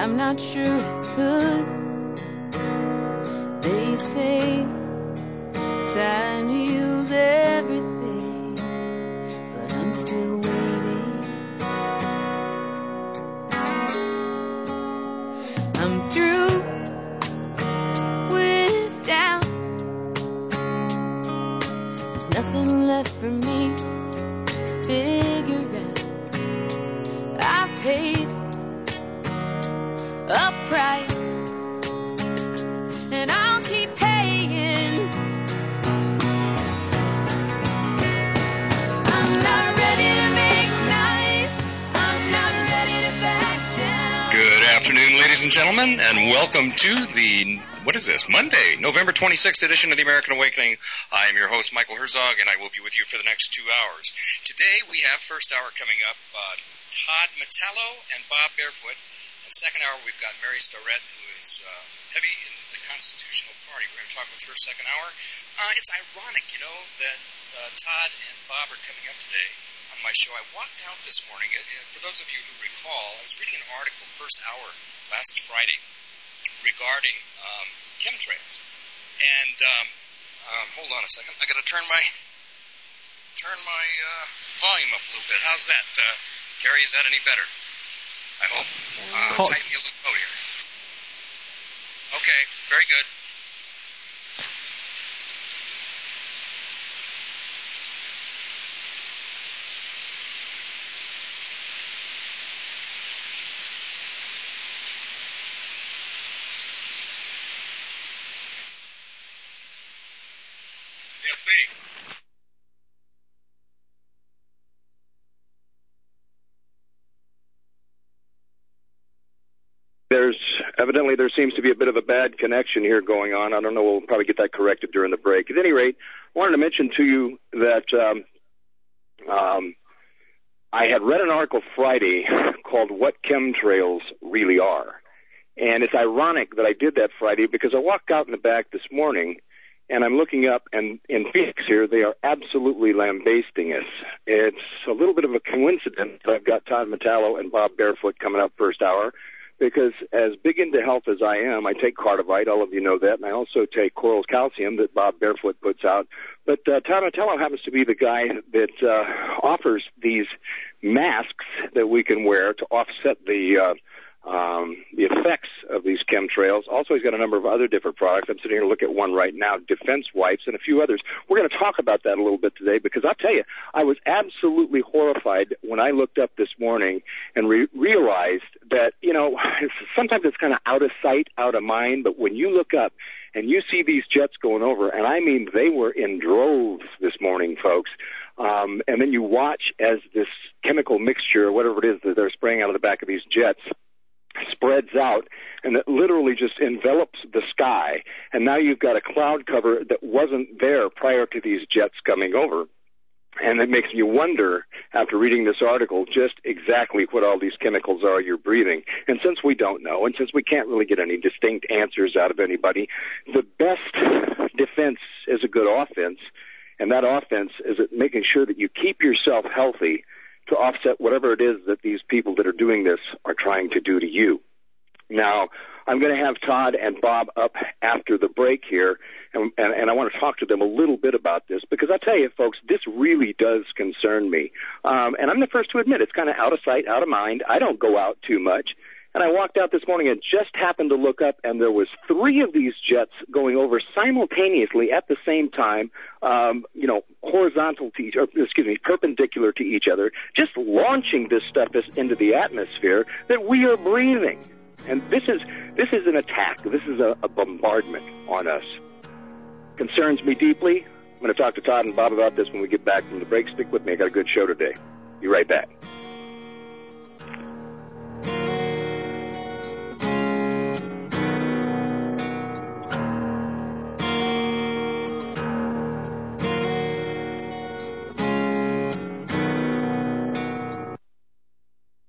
I'm not sure I could. They say time heals everything, but I'm still waiting. I'm through with doubt. There's nothing left for me to figure out. I've paid a price, and I'll keep paying. I'm not ready to make nice. I'm not ready to back down. Good afternoon, ladies and gentlemen, and welcome to the, Monday, November 26th edition of the American Awakening. I am your host, Michael Herzog, and I will be with you for the next 2 hours. Today, we have first hour coming up, Todd Metallo and Bob Barefoot. And second hour, we've got Mary Starrett, who is heavy into the Constitutional Party. We're going to talk with her second hour. It's ironic, that Todd and Bob are coming up today on my show. I walked out this morning. For those of you who recall, I was reading an article first hour last Friday regarding chemtrails. And hold on a second. I got to turn my volume up a little bit. How's that, Carrie? Is that any better? I hope. Tighten your loop out here. Okay, very good. That's me. Evidently, there seems to be a bit of a bad connection here going on. I don't know. We'll probably get that corrected during the break. At any rate, I wanted to mention to you that I had read an article Friday called What Chemtrails Really Are. And it's ironic that I did that Friday because I walked out in the back this morning, and I'm looking up, and in Phoenix here, they are absolutely lambasting us. It's a little bit of a coincidence that I've got Todd Metallo and Bob Barefoot coming up first hour, because as big into health as I am, I take Cardivite, all of you know that, and I also take Coral's Calcium that Bob Barefoot puts out. But Todd Metallo happens to be the guy that offers these masks that we can wear to offset the effects of these chemtrails. Also, he's got a number of other different products. I'm sitting here to look at one right now, Defense Wipes, and a few others. We're going to talk about that a little bit today because I'll tell you, I was absolutely horrified when I looked up this morning and realized that, sometimes it's kind of out of sight, out of mind, but when you look up and you see these jets going over, and I mean they were in droves this morning, folks, and then you watch as this chemical mixture, whatever it is that they're spraying out of the back of these jets, spreads out, and it literally just envelops the sky. And now you've got a cloud cover that wasn't there prior to these jets coming over. And it makes you wonder, after reading this article, just exactly what all these chemicals are you're breathing. And since we don't know, and since we can't really get any distinct answers out of anybody, the best defense is a good offense. And that offense is making sure that you keep yourself healthy to offset whatever it is that these people that are doing this are trying to do to you. Now, I'm going to have Todd and Bob up after the break here, and I want to talk to them a little bit about this, because I tell you, folks, this really does concern me. And I'm the first to admit it's kind of out of sight, out of mind. I don't go out too much. And I walked out this morning and just happened to look up, and there was 3 of these jets going over simultaneously at the same time, perpendicular to each other, just launching this stuff into the atmosphere that we are breathing. And this is an attack. This is a bombardment on us. Concerns me deeply. I'm going to talk to Todd and Bob about this when we get back from the break. Stick with me. I got a good show today. Be right back.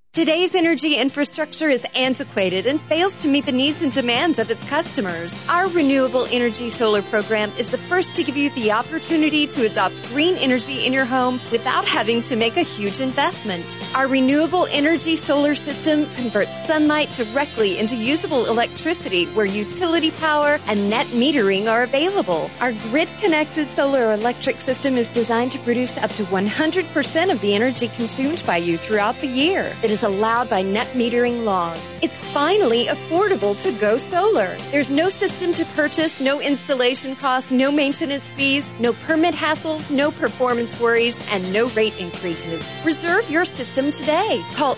Today's energy infrastructure is antiquated and fails to meet the needs and demands of its customers. Our Renewable Energy Solar program is the first to give you the opportunity to adopt green energy in your home without having to make a huge investment. Our Renewable Energy Solar system converts sunlight directly into usable electricity where utility power and net metering are available. Our grid-connected solar electric system is designed to produce up to 100% of the energy consumed by you throughout the year. It is allowed by net metering laws. It's finally affordable to go solar. There's no system to purchase, no installation costs, no maintenance fees, no permit hassles, no performance worries, and no rate increases. Reserve your system today. Call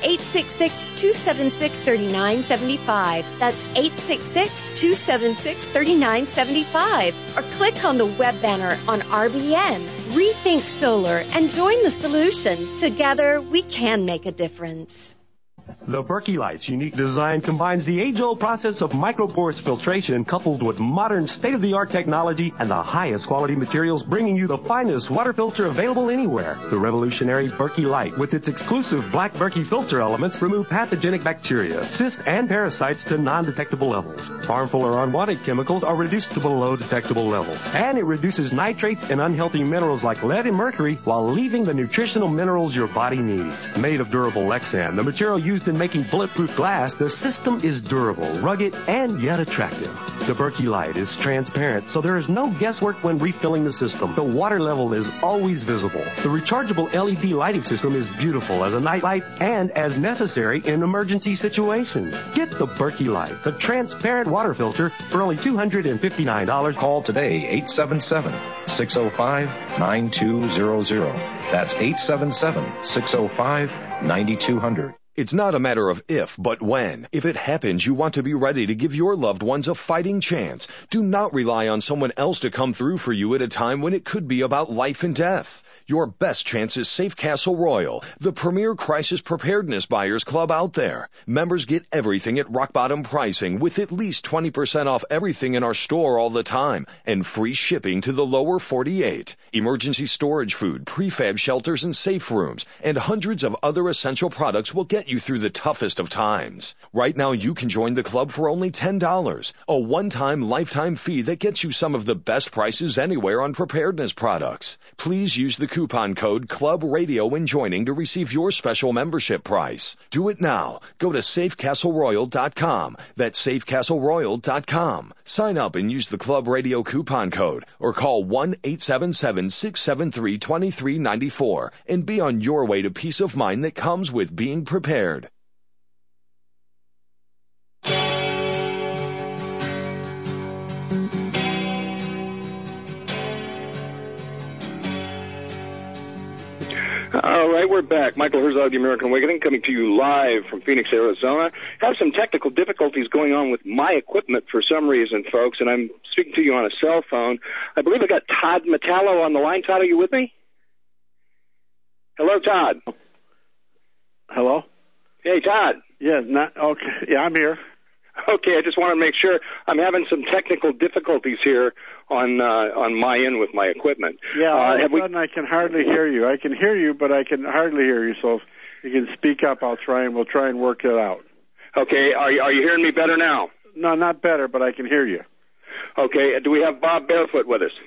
866-276-3975. That's 866-276-3975. Or click on the web banner on RBN. Rethink Solar and join the solution. Together, we can make a difference. The Berkey Light's unique design combines the age-old process of microporous filtration coupled with modern state-of-the-art technology and the highest quality materials, bringing you the finest water filter available anywhere. The revolutionary Berkey Light, with its exclusive black Berkey filter elements, remove pathogenic bacteria, cysts, and parasites to non-detectable levels. Harmful or unwanted chemicals are reduced to below detectable levels. And it reduces nitrates and unhealthy minerals like lead and mercury while leaving the nutritional minerals your body needs. Made of durable Lexan, the material used in making bulletproof glass, the system is durable, rugged, and yet attractive. The Berkey Light is transparent, so there is no guesswork when refilling the system. The water level is always visible. The rechargeable LED lighting system is beautiful as a night light and as necessary in emergency situations. Get the Berkey Light, the transparent water filter, for only $259. Call today, 877-605-9200. That's 877-605-9200. It's not a matter of if, but when. If it happens, you want to be ready to give your loved ones a fighting chance. Do not rely on someone else to come through for you at a time when it could be about life and death. Your best chance is Safe Castle Royal, the premier crisis preparedness buyers club out there. Members get everything at rock bottom pricing with at least 20% off everything in our store all the time and free shipping to the lower 48. Emergency storage food, prefab shelters and safe rooms, and hundreds of other essential products will get you through the toughest of times. Right now you can join the club for only $10, a one-time lifetime fee that gets you some of the best prices anywhere on preparedness products. Please use the coupon code Club Radio when joining to receive your special membership price. Do it now. Go to safecastleroyal.com. That's safecastleroyal.com. Sign up and use the Club Radio coupon code or call 1-877-673-2394 and be on your way to peace of mind that comes with being prepared. All right, we're back. Michael Herzog, The American Awakening, coming to you live from Phoenix, Arizona. Have some technical difficulties going on with my equipment for some reason, folks, and I'm speaking to you on a cell phone. I believe I got Todd Metallo on the line. Todd, are you with me? Hello, Todd. Hello? Hey, Todd. Yeah, okay. Yeah, I'm here. Okay, I just want to make sure. I'm having some technical difficulties here on my end with my equipment. Yeah, all of a sudden I can hardly hear you. I can hear you, but I can hardly hear you. So if you can speak up, we'll try and work it out. Okay, are you hearing me better now? No, not better, but I can hear you. Okay, do we have Bob Barefoot with us?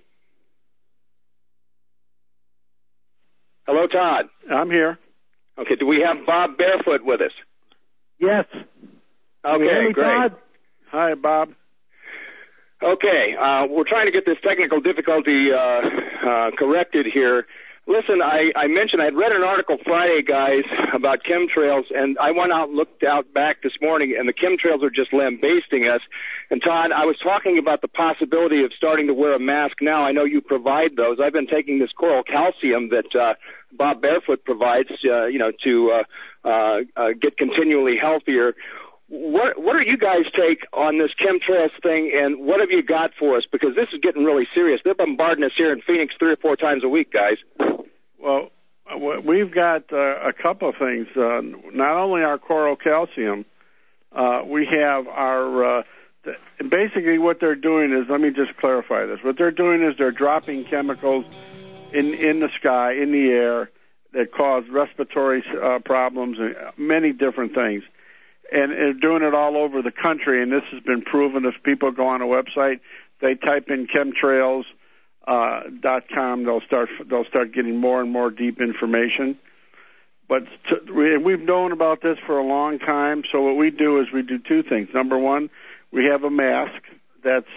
Hello, Todd. I'm here. Okay, do we have Bob Barefoot with us? Yes. Okay, great. Todd? Hi, Bob. Okay, we're trying to get this technical difficulty corrected here. Listen, I mentioned I'd read an article Friday, guys, about chemtrails, and I went out and looked out back this morning, and the chemtrails are just lambasting us. And Todd, I was talking about the possibility of starting to wear a mask now. I know you provide those. I've been taking this coral calcium that Bob Barefoot provides, to get continually healthier. What do you guys take on this chemtrails thing, and what have you got for us? Because this is getting really serious. They're bombarding us here in Phoenix 3 or 4 times a week, guys. Well, we've got a couple of things. Not only our coral calcium, we have our basically what they're doing is, let me just clarify this. What they're doing is they're dropping chemicals in the sky, in the air, that cause respiratory problems and many different things. And they're doing it all over the country, and this has been proven. If people go on a website, they type in chemtrails.com, they'll start getting more and more deep information. But we've known about this for a long time, so what we do is we do two things. Number one, we have a mask that's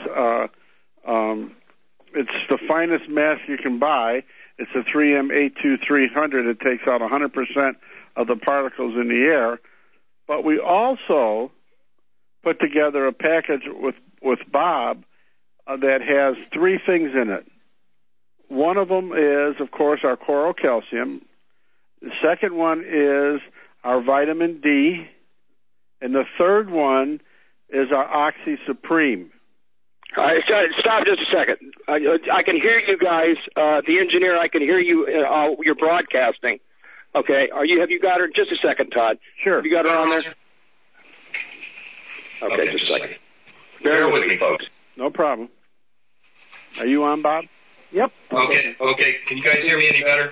it's the finest mask you can buy. It's a 3M A2300. It takes out 100% of the particles in the air. But we also put together a package with Bob that has three things in it. One of them is, of course, our Coral Calcium. The second one is our vitamin D. And the third one is our Oxy Supreme. All right, stop just a second. I can hear you guys. The engineer, I can hear you. You're broadcasting. Okay. Have you got her? Just a second, Todd. Sure. Have you got her on there? Okay, just a second. Bear with me, folks. No problem. Are you on, Bob? Yep. Okay. Can you guys hear me any better?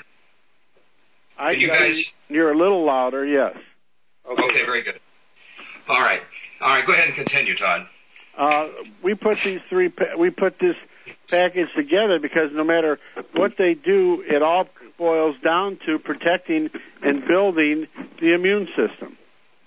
You're a little louder, yes. Okay, very good. All right. Go ahead and continue, Todd. We put this package together because no matter what they do, it all boils down to protecting and building the immune system.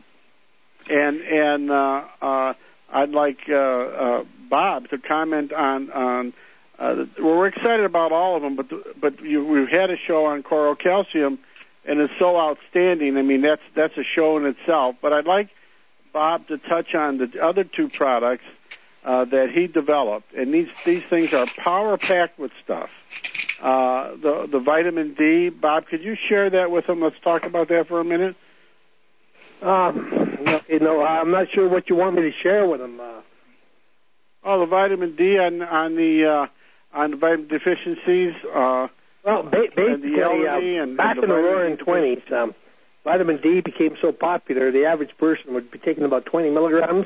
And I'd like Bob to comment on. We're excited about all of them, but we've had a show on Coral Calcium, and it's so outstanding. I mean, that's a show in itself. But I'd like Bob to touch on the other two products that he developed, and these things are power packed with stuff. The vitamin D, Bob, could you share that with them? Let's talk about that for a minute. I'm not sure what you want me to share with them. The vitamin D on the vitamin deficiencies. Basically, back in the roaring 20s, vitamin D became so popular, the average person would be taking about 20 milligrams.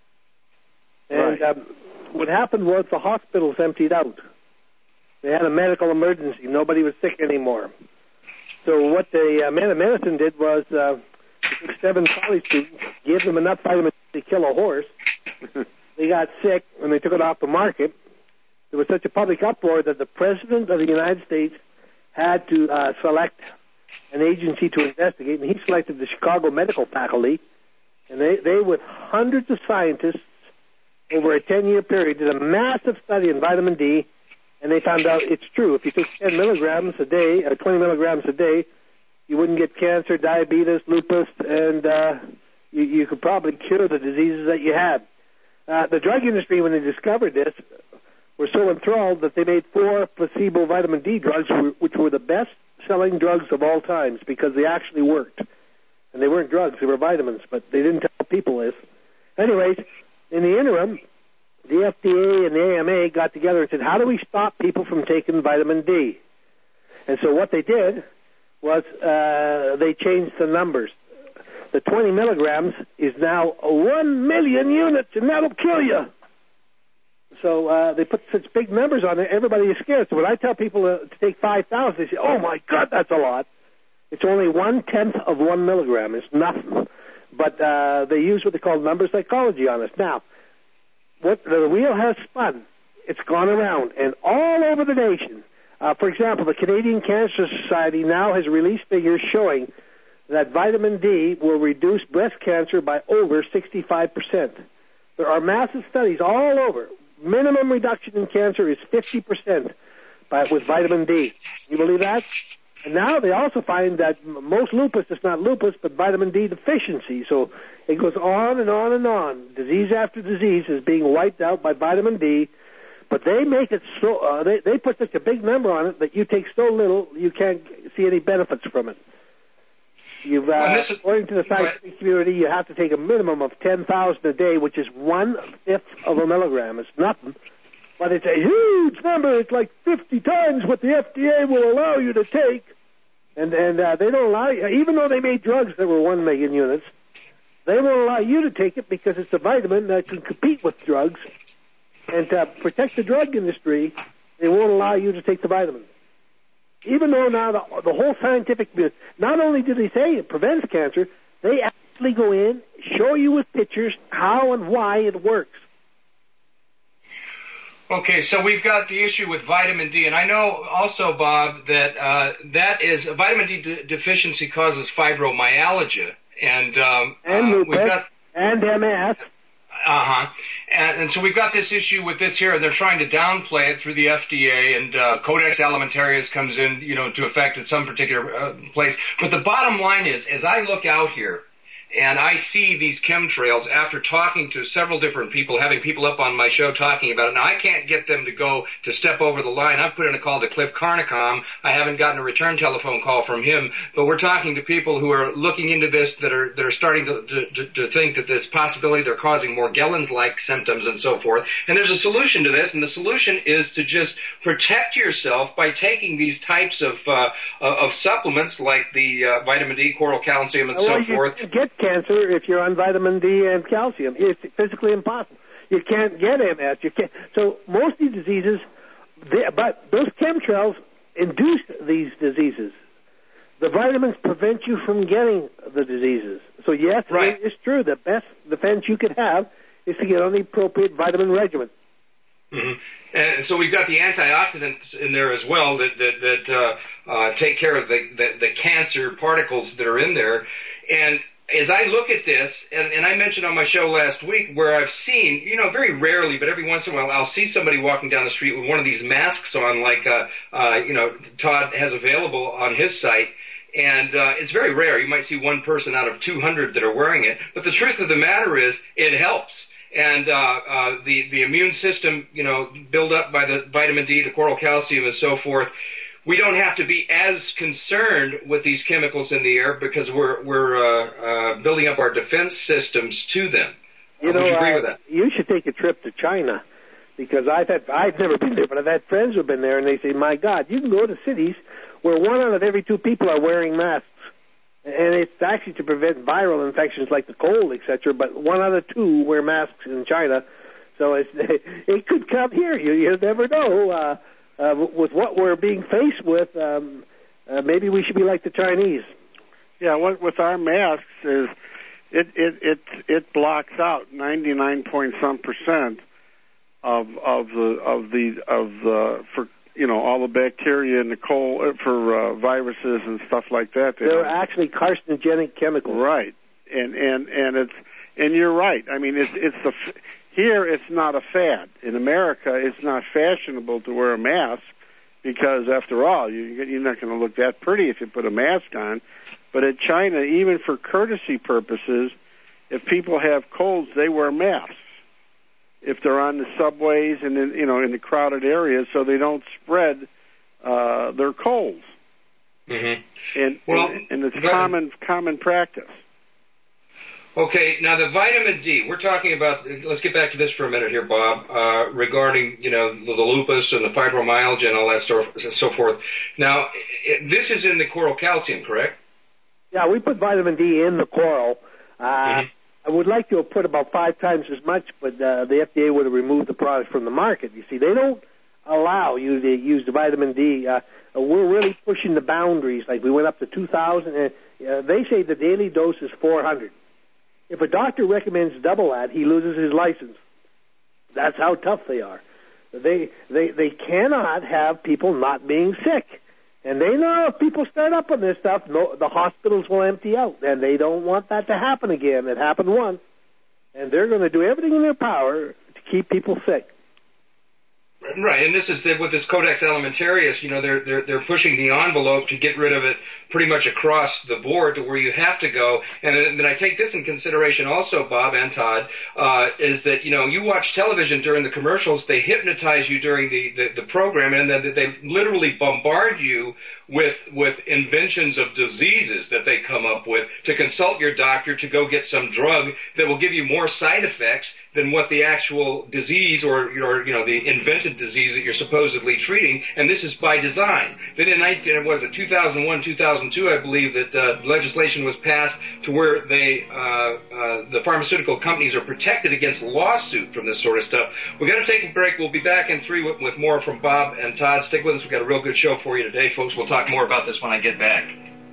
And what happened was the hospitals emptied out. They had a medical emergency. Nobody was sick anymore. So what the Man of Medicine did was they took 7 college students, gave them enough vitamin D to kill a horse. They got sick, and they took it off the market. There was such a public uproar that the President of the United States had to select an agency to investigate, and he selected the Chicago Medical Faculty. And they with hundreds of scientists, over a 10-year period, did a massive study on vitamin D, and they found out it's true. If you took 10 milligrams a day, or 20 milligrams a day, you wouldn't get cancer, diabetes, lupus, and you could probably cure the diseases that you had. The drug industry, when they discovered this, were so enthralled that they made 4 placebo vitamin D drugs, which were the best-selling drugs of all times because they actually worked. And they weren't drugs, they were vitamins, but they didn't tell people this. Anyways, in the interim, the FDA and the AMA got together and said, how do we stop people from taking vitamin D? And so what they did was they changed the numbers. The 20 milligrams is now 1 million units, and that'll kill you. So they put such big numbers on it, everybody is scared. So when I tell people to take 5,000, they say, oh, my God, that's a lot. It's only 1/10 of 1 milligram. It's nothing. But they use what they call number psychology on us. Now, what the wheel has spun. It's gone around, and all over the nation. For example, the Canadian Cancer Society now has released figures showing that vitamin D will reduce breast cancer by over 65%. There are massive studies all over. Minimum reduction in cancer is 50% with vitamin D. You believe that? And now they also find that most lupus is not lupus, but vitamin D deficiency. So it goes on and on and on. Disease after disease is being wiped out by vitamin D, but they make it so they put such a big number on it that you take so little you can't see any benefits from it. According to the scientific community, you have to take a minimum of 10,000 a day, which is 1/5 of a milligram. It's nothing. But it's a huge number. It's like 50 times what the FDA will allow you to take. And they don't allow you, even though they made drugs that were 1 million units, they won't allow you to take it because it's a vitamin that can compete with drugs. And to protect the drug industry, they won't allow you to take the vitamin. Even though now the whole scientific, not only do they say it prevents cancer, they actually go in, show you with pictures how and why it works. Okay, so we've got the issue with vitamin D, and I know also, Bob, that that is vitamin D deficiency causes fibromyalgia, and lupus, we've got and MS. And so we've got this issue with this here, and they're trying to downplay it through the FDA, and Codex Alimentarius comes in, to effect at some particular place. But the bottom line is, as I look out here, and I see these chemtrails after talking to several different people, having people up on my show talking about it. Now, I can't get them to step over the line. I've put in a call to Cliff Carnicom. I haven't gotten a return telephone call from him, but we're talking to people who are looking into this that are starting to think that this possibility they're causing Morgellons-like symptoms and so forth. And there's a solution to this, and the solution is to just protect yourself by taking these types of supplements like the vitamin D, coral calcium, and so forth. Get cancer if you're on vitamin D and calcium. It's physically impossible. You can't get MS. You can't. So most of these diseases, but those chemtrails induce these diseases. The vitamins prevent you from getting the diseases. So yes, right. It's true. The best defense you could have is to get on the appropriate vitamin regimen. Mm-hmm. And so we've got the antioxidants in there as well that take care of the cancer particles that are in there. And as I look at this, and I mentioned on my show last week where I've seen, very rarely, but every once in a while, I'll see somebody walking down the street with one of these masks on, like, Todd has available on his site. And it's very rare. You might see one person out of 200 that are wearing it. But the truth of the matter is, it helps. And the immune system, built up by the vitamin D, the coral calcium, and so forth, we don't have to be as concerned with these chemicals in the air because we're building up our defense systems to them. Would you agree with that? You should take a trip to China because I've never been there, but I've had friends who've been there, and they say, my God, you can go to cities where 1 out of every 2 people are wearing masks. And it's actually to prevent viral infections like the cold, etc., but 1 out of 2 wear masks in China. So it could come here. You never know. With what we're being faced with, maybe we should be like the Chinese. Yeah, what with our masks is it blocks out 99.some% of the for all the bacteria and the cold for viruses and stuff like that. They're actually carcinogenic chemicals. Right, and you're right. I mean, here, it's not a fad. In America, it's not fashionable to wear a mask because, after all, you're not going to look that pretty if you put a mask on. But in China, even for courtesy purposes, if people have colds, they wear masks. If they're on the subways and in the crowded areas, so they don't spread their colds. Mm-hmm. And it's common practice. Okay, now the vitamin D, we're talking about, let's get back to this for a minute here, Bob, regarding, the lupus and the fibromyalgia and all that so forth. Now, this is in the coral calcium, correct? Yeah, we put vitamin D in the coral. I would like to have put about 5 times as much, but the FDA would have removed the product from the market. You see, they don't allow you to use the vitamin D. We're really pushing the boundaries. Like we went up to 2,000. They say the daily dose is 400. If a doctor recommends double that, he loses his license. That's how tough they are. They cannot have people not being sick. And they know if people start up on this stuff, the hospitals will empty out. And they don't want that to happen again. It happened once. And they're going to do everything in their power to keep people sick. Right, and this is with this Codex Alimentarius, they're pushing the envelope to get rid of it pretty much across the board to where you have to go. And then I take this in consideration also, Bob and Todd, is that, you watch television during the commercials, they hypnotize you during the program, and then they literally bombard you with inventions of diseases that they come up with to consult your doctor to go get some drug that will give you more side effects than what the actual disease or the invented disease that you're supposedly treating, and this is by design. Then in 2001, 2002, I believe that legislation was passed to where the pharmaceutical companies are protected against lawsuit from this sort of stuff. We're going to take a break. We'll be back in 3 with more from Bob and Todd. Stick with us. We've got a real good show for you today, folks. We'll talk more about this when I get back.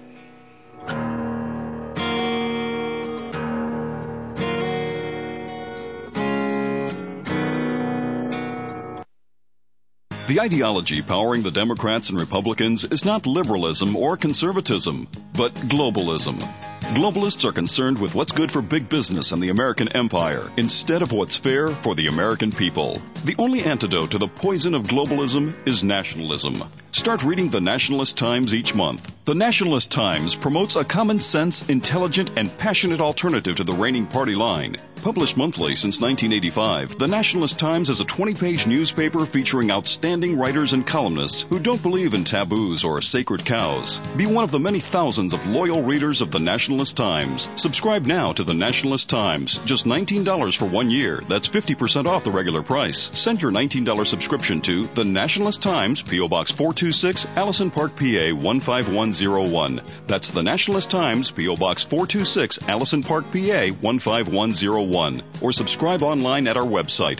The ideology powering the Democrats and Republicans is not liberalism or conservatism, but globalism. Globalists are concerned with what's good for big business and the American empire instead of what's fair for the American people. The only antidote to the poison of globalism is nationalism. Start reading the Nationalist Times each month. The Nationalist Times promotes a common sense, intelligent, and passionate alternative to the reigning party line. Published monthly since 1985, the Nationalist Times is a 20-page newspaper featuring outstanding writers and columnists who don't believe in taboos or sacred cows. Be one of the many thousands of loyal readers of the Nationalist Times. Subscribe now to the Nationalist Times. Just $19 for 1 year. That's 50% off the regular price. Send your $19 subscription to the Nationalist Times, P.O. Box 426, Allison Park, PA 15101. That's the Nationalist Times, P.O. Box 426, Allison Park, PA 15101. Or subscribe online at our website,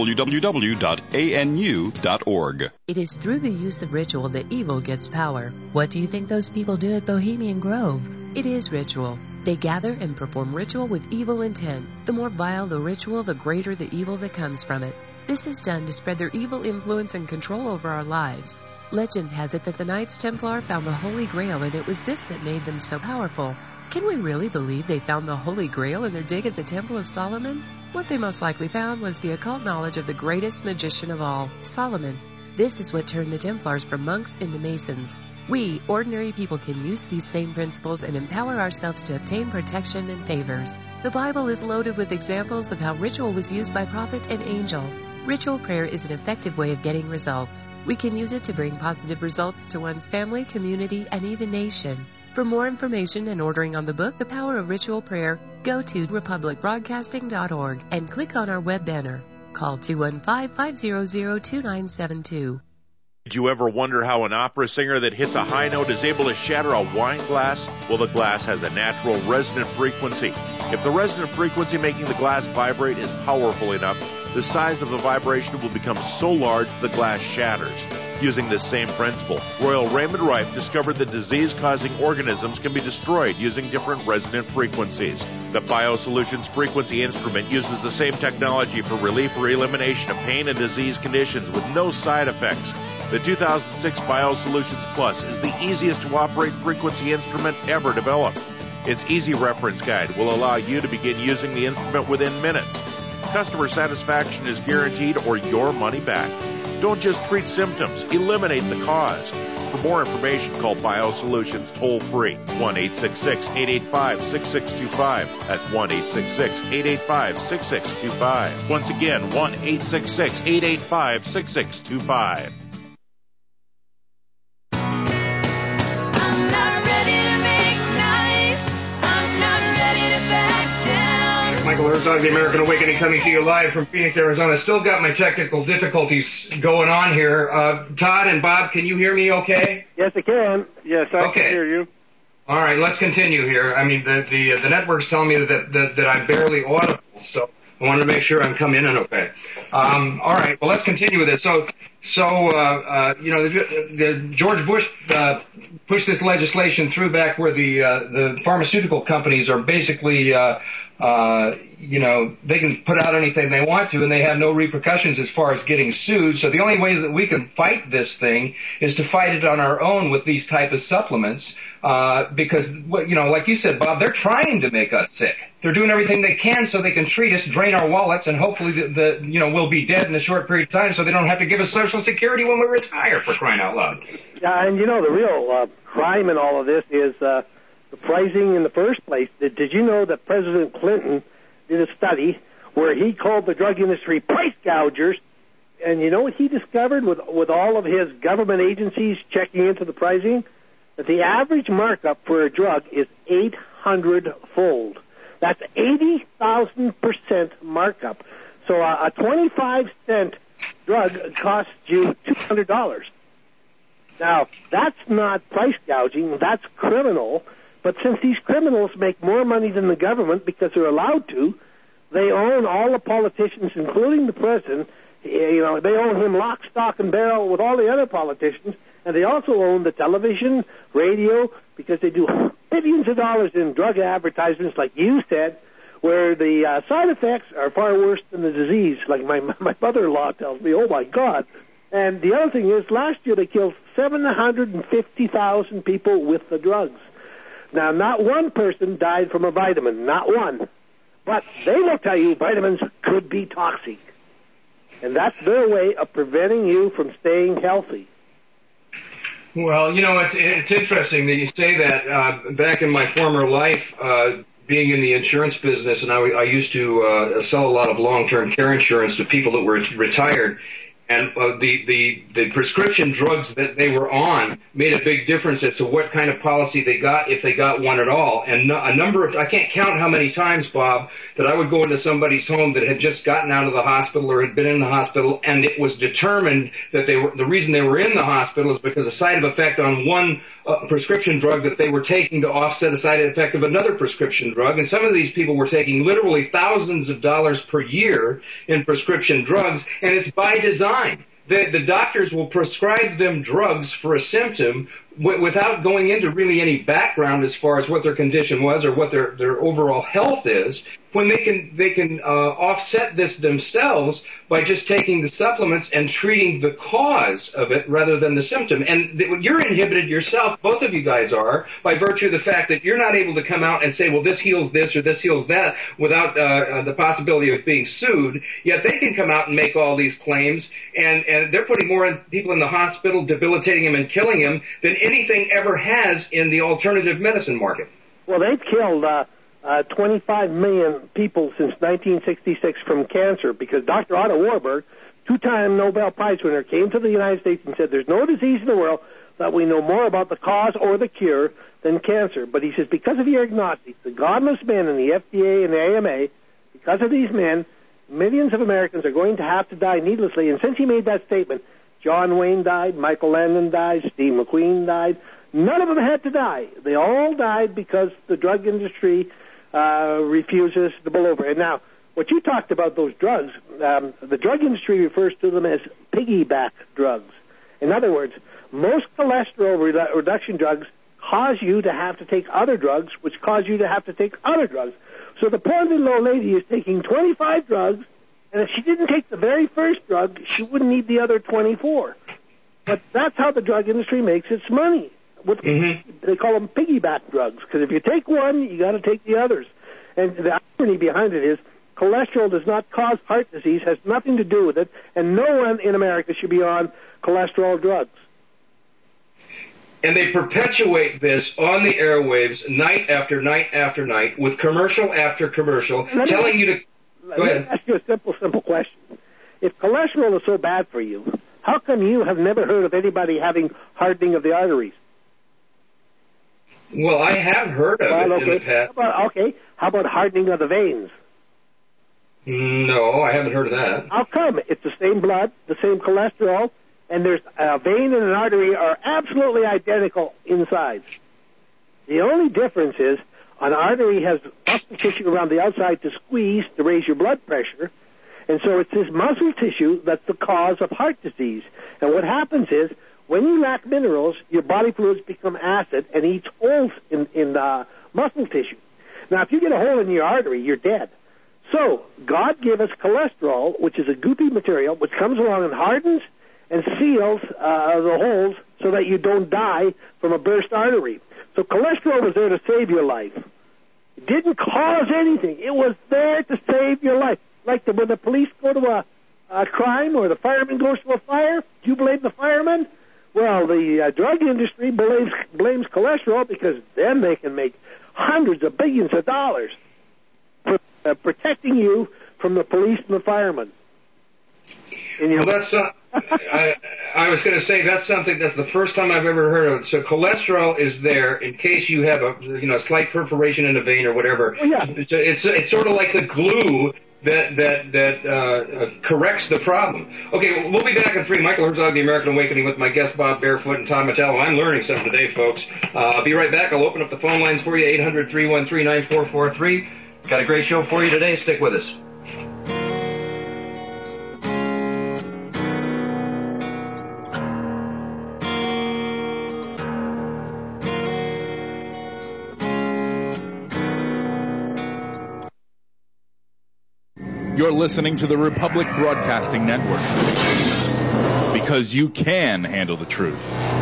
www.anu.org. It is through the use of ritual that evil gets power. What do you think those people do at Bohemian Grove? It is ritual. They gather and perform ritual with evil intent. The more vile the ritual, the greater the evil that comes from it. This is done to spread their evil influence and control over our lives. Legend has it that the Knights Templar found the Holy Grail, and it was this that made them so powerful. Can we really believe they found the Holy Grail in their dig at the Temple of Solomon? What they most likely found was the occult knowledge of the greatest magician of all, Solomon. This is what turned the Templars from monks into Masons. We, ordinary people, can use these same principles and empower ourselves to obtain protection and favors. The Bible is loaded with examples of how ritual was used by prophet and angel. Ritual prayer is an effective way of getting results. We can use it to bring positive results to one's family, community, and even nation. For more information and ordering on the book, The Power of Ritual Prayer, go to republicbroadcasting.org and click on our web banner. Call 215-500-2972. Did you ever wonder how an opera singer that hits a high note is able to shatter a wine glass? Well, the glass has a natural resonant frequency. If the resonant frequency making the glass vibrate is powerful enough, the size of the vibration will become so large the glass shatters. Using this same principle, Royal Raymond Rife discovered that disease-causing organisms can be destroyed using different resonant frequencies. The BioSolutions frequency instrument uses the same technology for relief or elimination of pain and disease conditions with no side effects. The 2006 BioSolutions Plus is the easiest to operate frequency instrument ever developed. Its easy reference guide will allow you to begin using the instrument within minutes. Customer satisfaction is guaranteed or your money back. Don't just treat symptoms, eliminate the cause. For more information, call BioSolutions toll-free, 1-866-885-6625. That's 1-866-885-6625. Once again, 1-866-885-6625. Michael Herzog, The American Awakening, coming to you live from Phoenix, Arizona. Still got my technical difficulties going on here. Todd and Bob, can you hear me okay? Yes, I can. Yes, I can hear you. All right, let's continue here. I mean, the network's telling me that I'm barely audible, so I wanted to make sure I'm coming in okay. All right, well, let's continue with it. So George Bush pushed this legislation through back where the pharmaceutical companies are basically they can put out anything they want to, and they have no repercussions as far as getting sued. So the only way that we can fight this thing is to fight it on our own with these type of supplements, because like you said, Bob, they're trying to make us sick. They're doing everything they can so they can treat us, drain our wallets, and hopefully we'll be dead in a short period of time, so they don't have to give us Social Security when we retire, for crying out loud. Yeah, and the real crime in all of this is the pricing in the first place. Did you know that President Clinton did a study where he called the drug industry price gougers? And you know what he discovered with all of his government agencies checking into the pricing? That the average markup for a drug is 800-fold. That's 80,000% markup. So a 25-cent drug costs you $200. Now, that's not price gouging, that's criminal, but since these criminals make more money than the government because they're allowed to, they own all the politicians, including the president. They own him lock, stock, and barrel with all the other politicians, and they also own the television, radio, because they do billions of dollars in drug advertisements, like you said, where the side effects are far worse than the disease, like my mother-in-law tells me. Oh, my God. And the other thing is, last year they killed 750,000 people with the drugs. Now, not one person died from a vitamin, not one. But they will tell you vitamins could be toxic. And that's their way of preventing you from staying healthy. Well, it's interesting that you say that. Back in my former life, being in the insurance business, and I used to sell a lot of long-term care insurance to people that were retired. And the prescription drugs that they were on made a big difference as to what kind of policy they got, if they got one at all. And I can't count how many times, Bob, that I would go into somebody's home that had just gotten out of the hospital or had been in the hospital, and it was determined that the reason they were in the hospital is because a side effect on one prescription drug that they were taking to offset a side effect of another prescription drug. And some of these people were taking literally thousands of dollars per year in prescription drugs, and it's by design. The doctors will prescribe them drugs for a symptom without going into really any background as far as what their condition was or what their overall health is, when they can offset this themselves by just taking the supplements and treating the cause of it rather than the symptom. And you're inhibited yourself, both of you guys are, by virtue of the fact that you're not able to come out and say, well, this heals this or this heals that without the possibility of being sued. Yet they can come out and make all these claims, and they're putting more people in the hospital, debilitating them and killing them than anything ever has in the alternative medicine market. Well, they've killed 25 million people since 1966 from cancer, because Dr. Otto Warburg, two-time Nobel Prize winner, came to the United States and said there's no disease in the world that we know more about the cause or the cure than cancer. But he says because of the agnostics, the godless men in the FDA and the AMA, because of these men, millions of Americans are going to have to die needlessly. And since he made that statement, John Wayne died, Michael Landon died, Steve McQueen died. None of them had to die. They all died because the drug industry refuses to pull over. And now, what you talked about, those drugs, the drug industry refers to them as piggyback drugs. In other words, most cholesterol reduction drugs cause you to have to take other drugs, which cause you to have to take other drugs. So the poor little old lady is taking 25 drugs, and if she didn't take the very first drug, she wouldn't need the other 24. But that's how the drug industry makes its money. They call them piggyback drugs, because if you take one, you got to take the others. And the irony behind it is cholesterol does not cause heart disease, has nothing to do with it, and no one in America should be on cholesterol drugs. And they perpetuate this on the airwaves night after night after night with commercial after commercial, telling you to... Go ahead. Let me ask you a simple question. If cholesterol is so bad for you, how come you have never heard of anybody having hardening of the arteries? Well, I have heard of it in the past. How about hardening of the veins? No, I haven't heard of that. How come? It's the same blood, the same cholesterol, and there's a vein and an artery are absolutely identical inside. The only difference is an artery has muscle tissue around the outside to squeeze to raise your blood pressure, and so it's this muscle tissue that's the cause of heart disease. And what happens is, when you lack minerals, your body fluids become acid and eats holes in muscle tissue. Now, if you get a hole in your artery, you're dead. So, God gave us cholesterol, which is a goopy material, which comes along and hardens and seals the holes so that you don't die from a burst artery. So cholesterol was there to save your life. It didn't cause anything. It was there to save your life. Like when the police go to a crime or the fireman goes to a fire, do you blame the fireman? Well, the drug industry blames cholesterol because then they can make hundreds of billions of dollars for protecting you from the police and the firemen. Well, I was going to say that's the first time I've ever heard of it. So cholesterol is there in case you have a slight perforation in the vein or whatever. Oh, yeah. It's sort of like the glue that corrects the problem. Okay, we'll be back in 3. Michael Herzog, The American Awakening, with my guest Bob Barefoot and Todd Metallo. I'm learning something today, folks. I'll be right back. I'll open up the phone lines for you, 800-313-9443. Got a great show for you today. Stick with us. You're listening to the Republic Broadcasting Network, because you can handle the truth.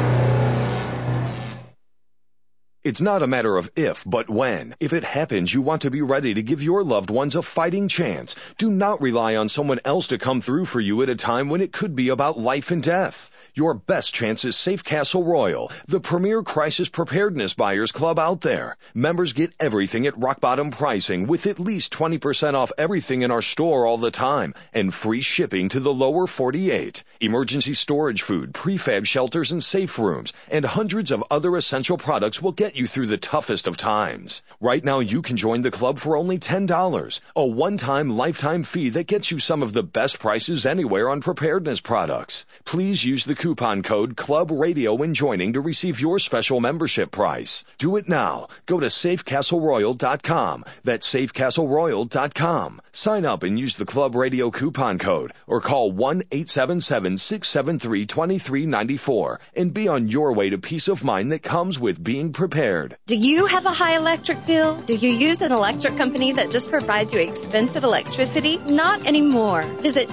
It's not a matter of if, but when. If it happens, you want to be ready to give your loved ones a fighting chance. Do not rely on someone else to come through for you at a time when it could be about life and death. Your best chance is Safe Castle Royal, the premier crisis preparedness buyers club out there. Members get everything at rock bottom pricing with at least 20% off everything in our store all the time and free shipping to the lower 48. Emergency storage food, prefab shelters and safe rooms, and hundreds of other essential products will get you through the toughest of times. Right now you can join the club for only $10, a one-time lifetime fee that gets you some of the best prices anywhere on preparedness products. Please use the coupon code Club Radio when joining to receive your special membership price. Do it now. Go to safecastleroyal.com. That's safecastleroyal.com. Sign up and use the Club Radio coupon code or call 1-877-673-2394 and be on your way to peace of mind that comes with being prepared. Do you have a high electric bill? Do you use an electric company that just provides you expensive electricity? Not anymore. Visit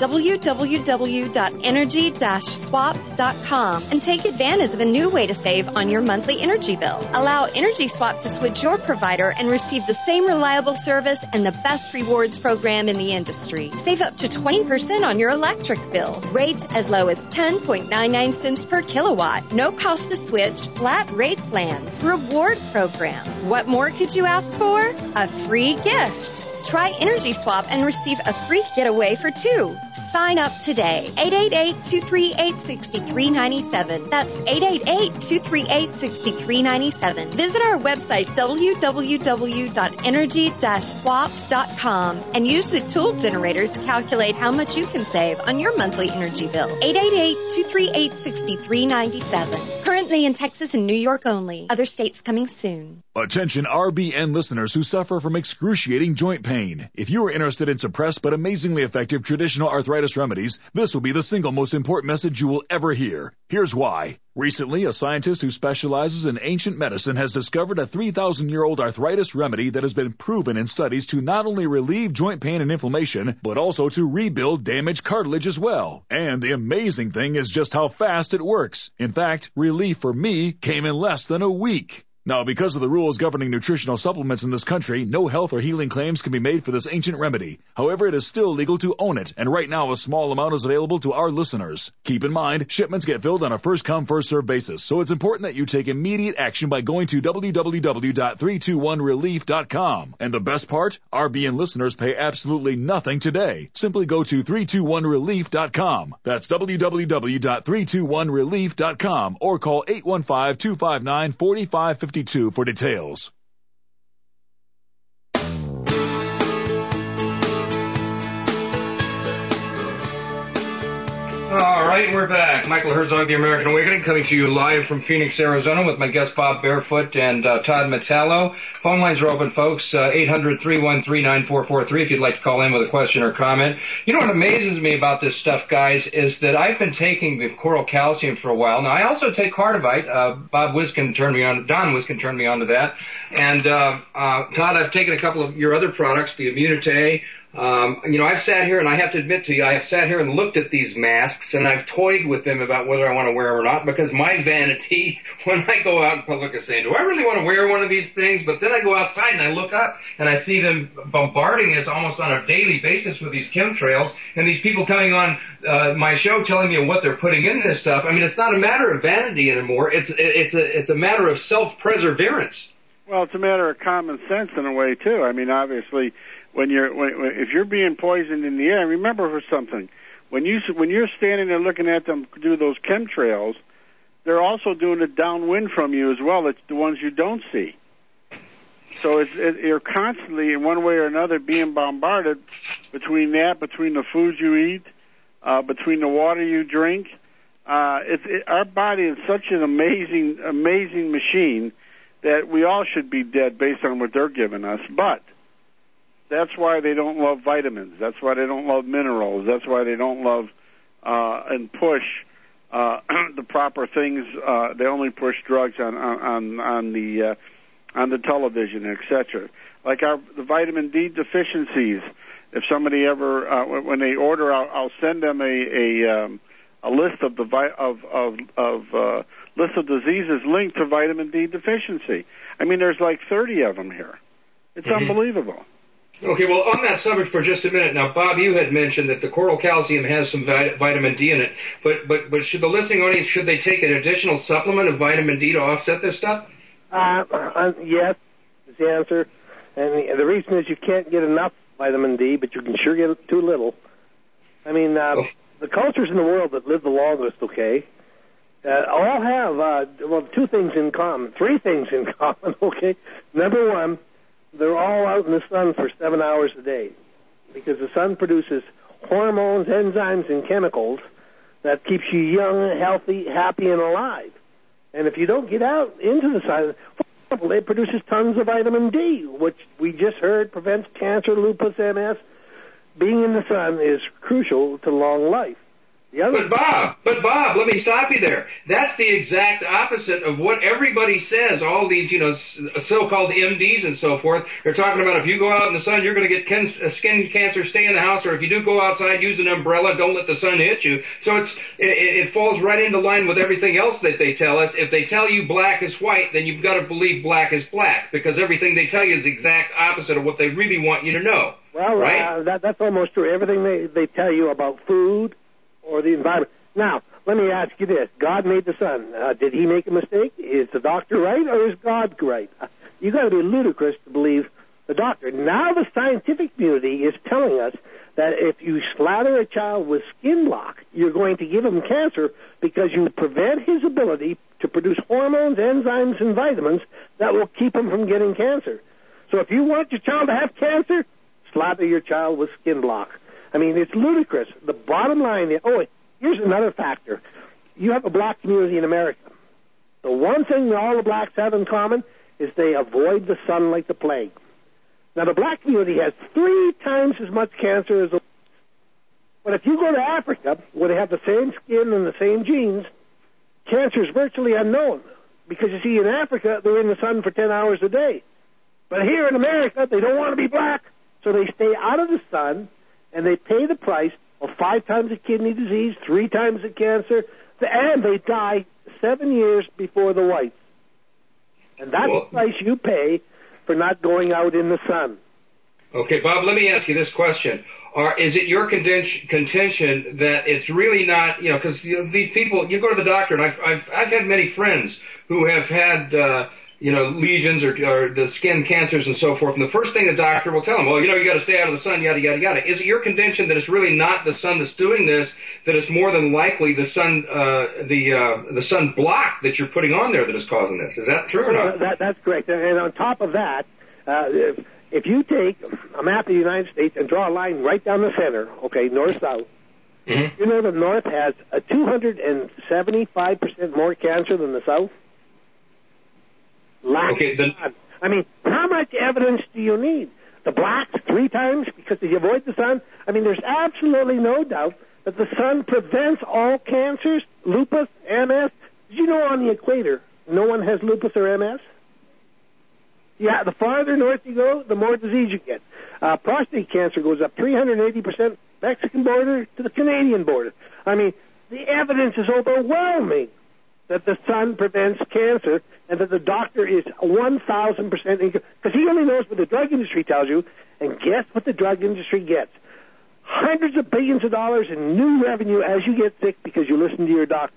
www.energy-swap.com and take advantage of a new way to save on your monthly energy bill. Allow Energy Swap to switch your provider and receive the same reliable service and the best rewards program in the industry. Save up to 20% on your electric bill. Rates as low as 10.99 cents per kilowatt. No cost to switch. Flat rate plans. Reward program. What more could you ask for? A free gift. Try Energy Swap and receive a free getaway for 2. Sign up today. 888-238-6397. That's 888-238-6397. Visit our website, www.energy-swap.com, and use the tool generator to calculate how much you can save on your monthly energy bill. 888-238-6397. Currently in Texas and New York only. Other states coming soon. Attention RBN listeners who suffer from excruciating joint pain. If you are interested in suppressed but amazingly effective traditional arthritis remedies, this will be the single most important message you will ever hear. Here's why. Recently, a scientist who specializes in ancient medicine has discovered a 3,000-year-old arthritis remedy that has been proven in studies to not only relieve joint pain and inflammation, but also to rebuild damaged cartilage as well. And the amazing thing is just how fast it works. In fact, relief for me came in less than a week. Now, because of the rules governing nutritional supplements in this country, no health or healing claims can be made for this ancient remedy. However, it is still legal to own it, and right now a small amount is available to our listeners. Keep in mind, shipments get filled on a first-come, first-served basis, so it's important that you take immediate action by going to www.321relief.com. And the best part? RBN listeners pay absolutely nothing today. Simply go to 321relief.com. That's www.321relief.com or call 815-259-4552 for details. All right, we're back. Michael Herzog, The American Awakening, coming to you live from Phoenix, Arizona, with my guest Bob Barefoot and Todd Metallo. Phone lines are open, folks. 800-313-9443 if you'd like to call in with a question or comment. You know what amazes me about this stuff, guys, is that I've been taking the Coral Calcium for a while. Now, I also take Cardivite. Don Wiskin turned me on to that. And Todd, I've taken a couple of your other products, the Immunite. I've sat here, and I have to admit to you, I have sat here and looked at these masks, and I've toyed with them about whether I want to wear them or not, because my vanity, when I go out in public, is saying, do I really want to wear one of these things? But then I go outside, and I look up, and I see them bombarding us almost on a daily basis with these chemtrails, and these people coming on my show telling me what they're putting in this stuff. I mean, it's not a matter of vanity anymore. It's a matter of self-perseverance. Well, it's a matter of common sense in a way, too. I mean, obviously, if you're being poisoned in the air, remember for something, when you're standing there looking at them do those chemtrails, they're also doing it downwind from you as well. It's the ones you don't see. So you're constantly, in one way or another, being bombarded between the foods you eat, between the water you drink. Our body is such an amazing machine that we all should be dead based on what they're giving us. But that's why they don't love vitamins. That's why they don't love minerals. That's why they don't love and push the proper things. They only push drugs on the television, etc. Like the vitamin D deficiencies. If somebody ever, when they order, I'll send them a list of list of diseases linked to vitamin D deficiency. I mean, there's like 30 of them here. It's unbelievable. Okay, well, on that subject for just a minute. Now, Bob, you had mentioned that the coral calcium has some vitamin D in it, but should the listening audience, should they take an additional supplement of vitamin D to offset this stuff? Yes, is the answer. And the reason is you can't get enough vitamin D, but you can sure get too little. I mean, the cultures in the world that live the longest, okay, all have, three things in common, okay? Number one, they're all out in the sun for 7 hours a day because the sun produces hormones, enzymes, and chemicals that keeps you young, healthy, happy, and alive. And if you don't get out into the sun, for example, it produces tons of vitamin D, which we just heard prevents cancer, lupus, MS. Being in the sun is crucial to long life. But Bob, let me stop you there. That's the exact opposite of what everybody says. All these, so-called MDs and so forth, they're talking about if you go out in the sun, you're going to get skin cancer, stay in the house, or if you do go outside, use an umbrella, don't let the sun hit you. So it falls right into line with everything else that they tell us. If they tell you black is white, then you've got to believe black is black, because everything they tell you is the exact opposite of what they really want you to know. Well, right? That's almost true. Everything they tell you about food or the environment. Now, let me ask you this. God made the sun. Did he make a mistake? Is the doctor right or is God right? You got to be ludicrous to believe the doctor. Now the scientific community is telling us that if you slather a child with skin block, you're going to give him cancer because you prevent his ability to produce hormones, enzymes, and vitamins that will keep him from getting cancer. So if you want your child to have cancer, slather your child with skin block. I mean, it's ludicrous. The bottom line is, here's another factor. You have a black community in America. The one thing that all the blacks have in common is they avoid the sun like the plague. Now, the black community has 3 times as much cancer as the... But if you go to Africa, where they have the same skin and the same genes, cancer is virtually unknown. Because, you see, in Africa, they're in the sun for 10 hours a day. But here in America, they don't want to be black, so they stay out of the sun, and they pay the price of 5 times the kidney disease, 3 times the cancer, and they die 7 years before the whites. And that's the price you pay for not going out in the sun. Okay, Bob, let me ask you this question. Is it your contention that it's really not, because these people, you go to the doctor, and I've had many friends who have had, lesions or the skin cancers and so forth. And the first thing the doctor will tell them, you got to stay out of the sun, yada, yada, yada. Is it your contention that it's really not the sun that's doing this, that it's more than likely the sun, the sun block that you're putting on there that is causing this? Is that true or not? That's correct. And on top of that, if you take a map of the United States and draw a line right down the center, okay, north-south, you know the north has a 275% more cancer than the south? I mean, how much evidence do you need? The blacks 3 times because they avoid the sun? I mean, there's absolutely no doubt that the sun prevents all cancers, lupus, MS. Did you know on the equator no one has lupus or MS? Yeah, the farther north you go, the more disease you get. Prostate cancer goes up 380% Mexican border to the Canadian border. I mean, the evidence is overwhelming that the sun prevents cancer and that the doctor is 1,000% because he only knows what the drug industry tells you, and guess what the drug industry gets? Hundreds of billions of dollars in new revenue as you get sick because you listen to your doctor.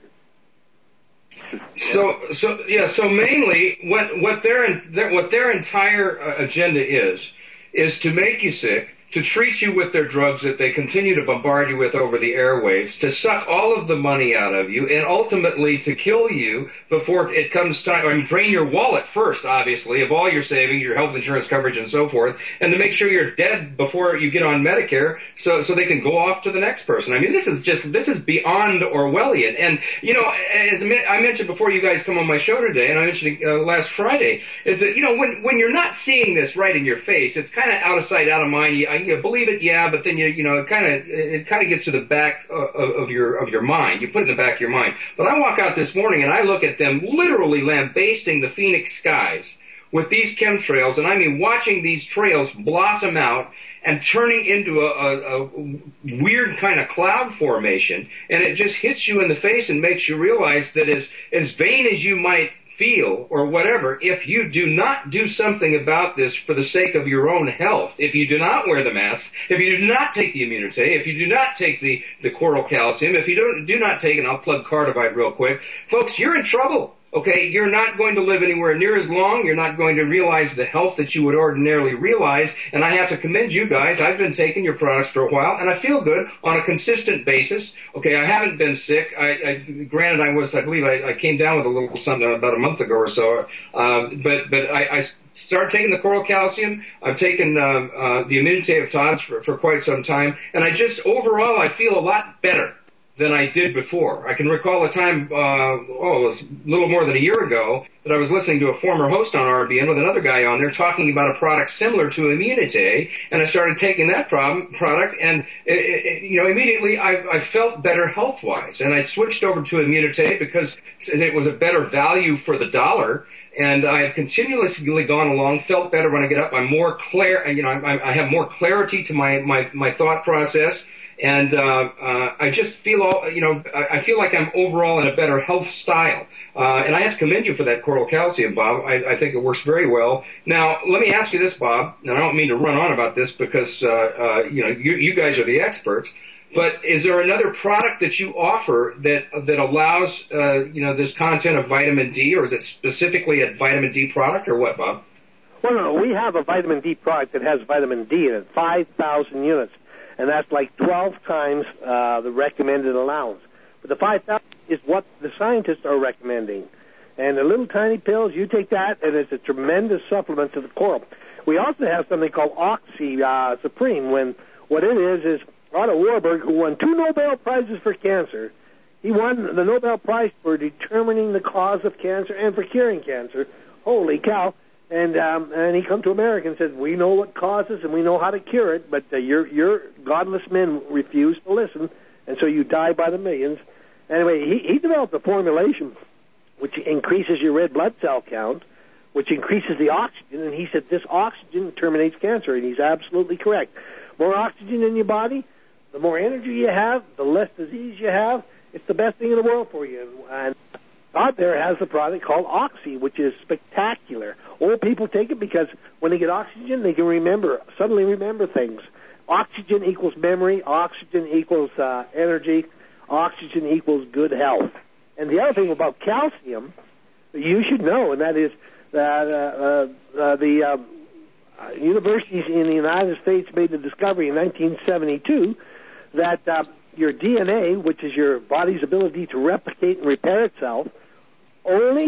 So mainly what their entire agenda is to make you sick, to treat you with their drugs that they continue to bombard you with over the airwaves, to suck all of the money out of you, and ultimately to kill you before it comes time, I mean, drain your wallet first, obviously, of all your savings, your health insurance coverage and so forth, and to make sure you're dead before you get on Medicare so they can go off to the next person. I mean, this is beyond Orwellian. And, you know, as I mentioned before you guys come on my show today, and I mentioned last Friday, is that, you know, when you're not seeing this right in your face, it's kind of out of sight, out of mind. You believe it, yeah, but then it kind of gets to the back of your mind. You put it in the back of your mind. But I walk out this morning and I look at them literally lambasting the Phoenix skies with these chemtrails, and I mean watching these trails blossom out and turning into a weird kind of cloud formation, and it just hits you in the face and makes you realize that as vain as you might feel or whatever, if you do not do something about this for the sake of your own health, if you do not wear the mask, if you do not take the immunity, if you do not take the coral calcium, if you do not take, and I'll plug Cardivide real quick, folks, you're in trouble. Okay, you're not going to live anywhere near as long. You're not going to realize the health that you would ordinarily realize. And I have to commend you guys. I've been taking your products for a while, and I feel good on a consistent basis. Okay, I haven't been sick. Granted, I believe I came down with a little something about a month ago or so. But I started taking the coral calcium. I've taken the immunity of Todd's for quite some time, and overall I feel a lot better than I did before. I can recall a time, it was a little more than a year ago, that I was listening to a former host on RBN with another guy on there talking about a product similar to Immunity, and I started taking that product, and immediately I felt better health-wise, and I switched over to Immunity because it was a better value for the dollar. And I have continuously gone along, felt better when I get up. I'm more clear, I have more clarity to my thought process. And I just feel I feel like I'm overall in a better health style. And I have to commend you for that coral calcium, Bob. I think it works very well. Now, let me ask you this, Bob, and I don't mean to run on about this because you guys are the experts. But is there another product that you offer that allows this content of vitamin D, or is it specifically a vitamin D product, or what, Bob? Well, no, we have a vitamin D product that has vitamin D in it, 5,000 units. And that's like 12 times the recommended allowance. But the 5,000 is what the scientists are recommending. And the little tiny pills, you take that, and it's a tremendous supplement to the coral. We also have something called Oxy Supreme, when what it is Otto Warburg, who won 2 Nobel Prizes for cancer, he won the Nobel Prize for determining the cause of cancer and for curing cancer. Holy cow. And he come to America and said, we know what causes and we know how to cure it, but your godless men refuse to listen, and so you die by the millions. Anyway, he developed a formulation which increases your red blood cell count, which increases the oxygen, and he said this oxygen terminates cancer, and he's absolutely correct. More oxygen in your body, the more energy you have, the less disease you have. It's the best thing in the world for you. And Todd there has a product called Oxy, which is spectacular. Old people take it because when they get oxygen, they can suddenly remember things. Oxygen equals memory. Oxygen equals energy. Oxygen equals good health. And the other thing about calcium that you should know, and that is that the universities in the United States made the discovery in 1972 that your DNA, which is your body's ability to replicate and repair itself, only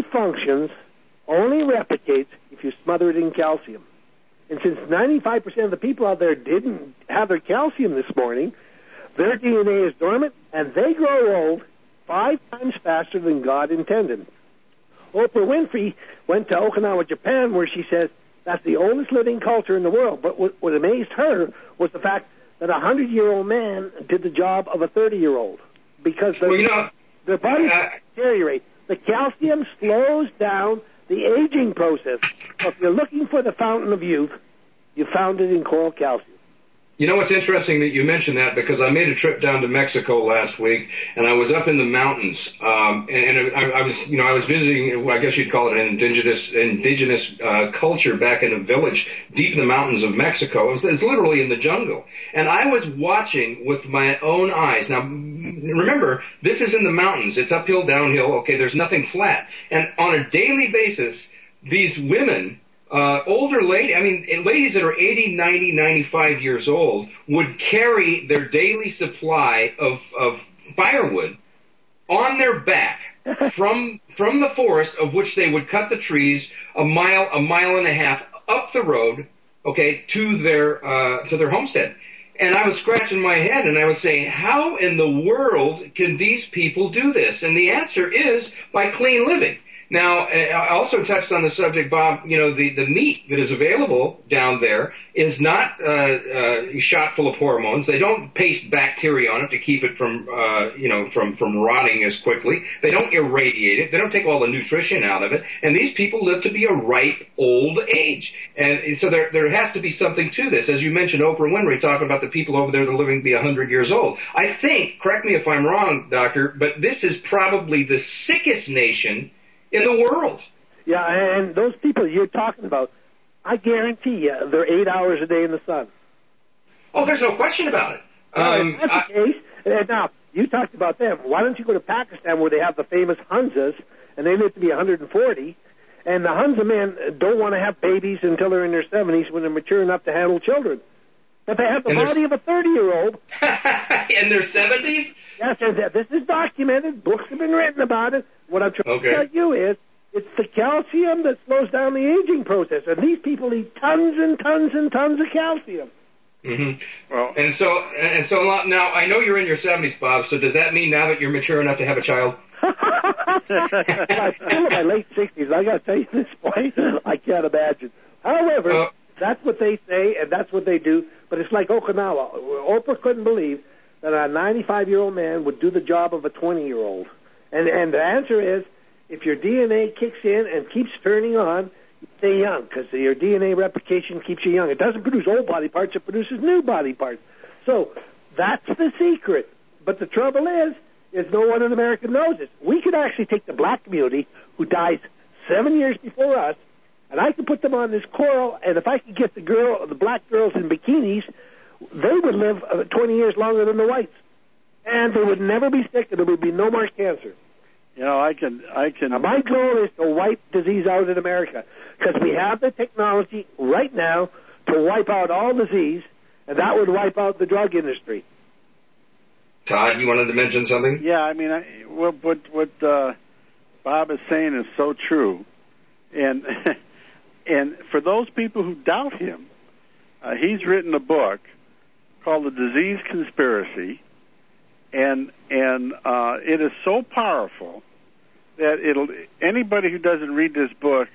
replicates if you smother it in calcium. And since 95% of the people out there didn't have their calcium this morning, their DNA is dormant, and they grow old 5 times faster than God intended. Oprah Winfrey went to Okinawa, Japan, where she says that's the oldest living culture in the world. But what amazed her was the fact that a 100-year-old man did the job of a 30-year-old because their bodies deteriorate. The calcium slows down the aging process. So if you're looking for the fountain of youth, you found it in coral calcium. You know, it's interesting that you mentioned that because I made a trip down to Mexico last week, and I was up in the mountains, and I was visiting, I guess you'd call it an indigenous culture back in a village deep in the mountains of Mexico. It was literally in the jungle, and I was watching with my own eyes. Now, remember, this is in the mountains. It's uphill, downhill. Okay, there's nothing flat, and on a daily basis, these women older ladies that are 80, 90, 95 years old would carry their daily supply of firewood on their back from the forest, of which they would cut the trees a mile and a half up the road, okay, to their homestead. And I was scratching my head and I was saying, how in the world can these people do this? And the answer is by clean living. Now, I also touched on the subject, Bob, the meat that is available down there is not shot full of hormones. They don't paste bacteria on it to keep it from rotting as quickly. They don't irradiate it. They don't take all the nutrition out of it. And these people live to be a ripe old age. And so there has to be something to this. As you mentioned, Oprah Winfrey talking about the people over there that are living to be 100 years old. I think, correct me if I'm wrong, Doctor, but this is probably the sickest nation in the world. Yeah, and those people you're talking about, I guarantee you, they're 8 hours a day in the sun. Oh, there's no question about it. That's the case. Now, you talked about them. Why don't you go to Pakistan where they have the famous Hunzas, and they live to be 140, and the Hunza men don't want to have babies until they're in their 70s when they're mature enough to handle children. But they have the body of a 30-year-old. In their 70s? Yes, this is documented. Books have been written about it. What I'm trying to tell you is it's the calcium that slows down the aging process. And these people eat tons and tons and tons of calcium. Mm-hmm. Well, and so now I know you're in your 70s, Bob. So does that mean now that you're mature enough to have a child? I'm still in my late 60s. I got to tell you this point. I can't imagine. However, that's what they say and that's what they do. But it's like Okinawa. Oprah couldn't believe that a 95-year-old man would do the job of a 20-year-old. And the answer is, if your DNA kicks in and keeps turning on, you stay young, because your DNA replication keeps you young. It doesn't produce old body parts, it produces new body parts. So that's the secret. But the trouble is no one in America knows it. We could actually take the black community, who dies 7 years before us, and I could put them on this coral, and if I could get the black girls in bikinis, they would live 20 years longer than the whites. And they would never be sick, and there would be no more cancer. I can. Now, my goal is to wipe disease out in America, because we have the technology right now to wipe out all disease, and that would wipe out the drug industry. Todd, you wanted to mention something? Yeah, I mean, what Bob is saying is so true, and and for those people who doubt him, he's written a book called The Disease Conspiracy. And it is so powerful that anybody who doesn't read this book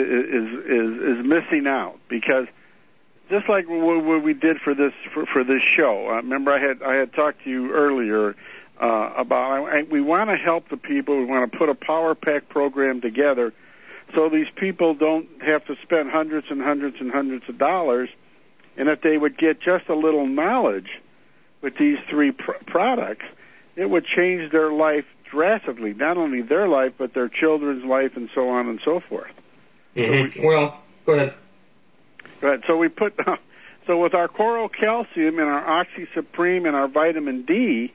is missing out, because just like what we did for this show. Remember, I had talked to you earlier about we want to help the people. We want to put a power pack program together so these people don't have to spend hundreds and hundreds and hundreds of dollars, and if they would get just a little knowledge with these three products, it would change their life drastically, not only their life, but their children's life, and so on and so forth. Mm-hmm. Well, go ahead. Go ahead. So with our Coral Calcium and our Oxy Supreme and our Vitamin D,